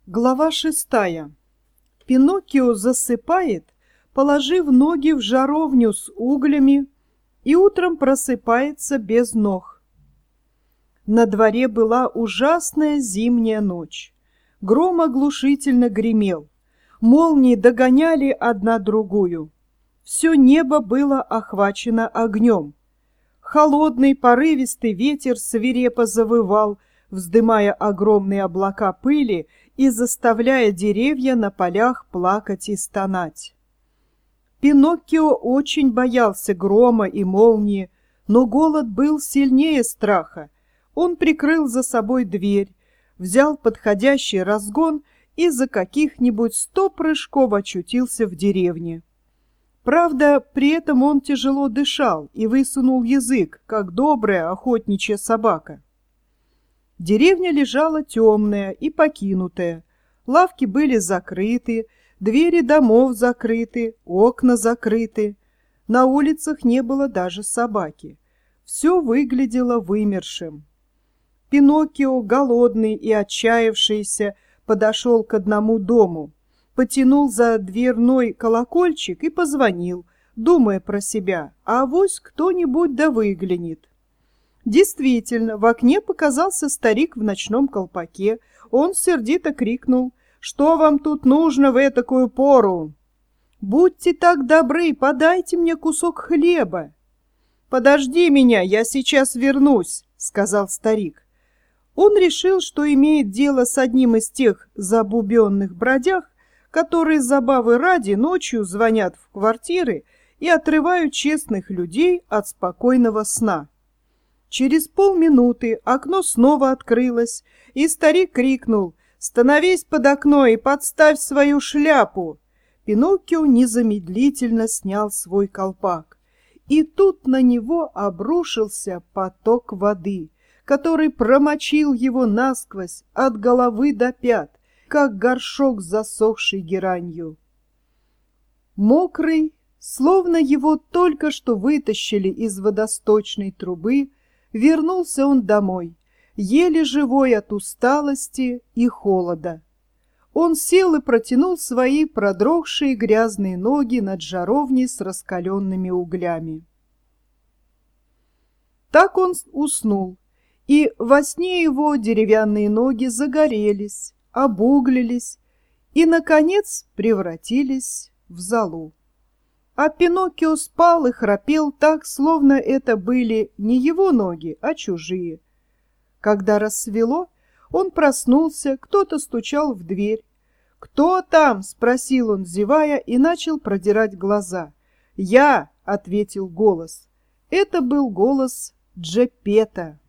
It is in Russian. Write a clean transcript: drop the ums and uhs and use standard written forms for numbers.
Глава 6. Пиноккио засыпает, положив ноги в жаровню с углями, и утром просыпается без ног. На дворе была ужасная зимняя ночь. Гром оглушительно гремел, молнии догоняли одна другую. Все небо было охвачено огнем. Холодный порывистый ветер свирепо завывал, вздымая огромные облака пыли и заставляя деревья на полях плакать и стонать. Пиноккио очень боялся грома и молнии, но голод был сильнее страха. Он прикрыл за собой дверь, взял подходящий разгон и за каких-нибудь 100 прыжков очутился в деревне. Правда, при этом он тяжело дышал и высунул язык, как добрая охотничья собака. Деревня лежала темная и покинутая, лавки были закрыты, двери домов закрыты, окна закрыты, на улицах не было даже собаки. Все выглядело вымершим. Пиноккио, голодный и отчаявшийся, подошел к одному дому, потянул за дверной колокольчик и позвонил, думая про себя, а авось кто-нибудь да выглянет. Действительно, в окне показался старик в ночном колпаке. Он сердито крикнул: «Что вам тут нужно в этакую пору? Будьте так добры, подайте мне кусок хлеба». «Подожди меня, я сейчас вернусь», — сказал старик. Он решил, что имеет дело с одним из тех забубенных бродяг, которые забавы ради ночью звонят в квартиры и отрывают честных людей от спокойного сна. Через полминуты окно снова открылось, и старик крикнул: «Становись под окно и подставь свою шляпу!» Пиноккио незамедлительно снял свой колпак, и тут на него обрушился поток воды, который промочил его насквозь от головы до пят, как горшок с засохшей геранью. Мокрый, словно его только что вытащили из водосточной трубы, вернулся он домой, еле живой от усталости и холода. Он сел и протянул свои продрогшие грязные ноги над жаровней с раскаленными углями. Так он уснул, и во сне его деревянные ноги загорелись, обуглились и, наконец, превратились в золу. А Пиноккио спал и храпел так, словно это были не его ноги, а чужие. Когда рассвело, он проснулся, кто-то стучал в дверь. «Кто там?» — спросил он, зевая, и начал продирать глаза. «Я!» — ответил голос. Это был голос Джеппетто.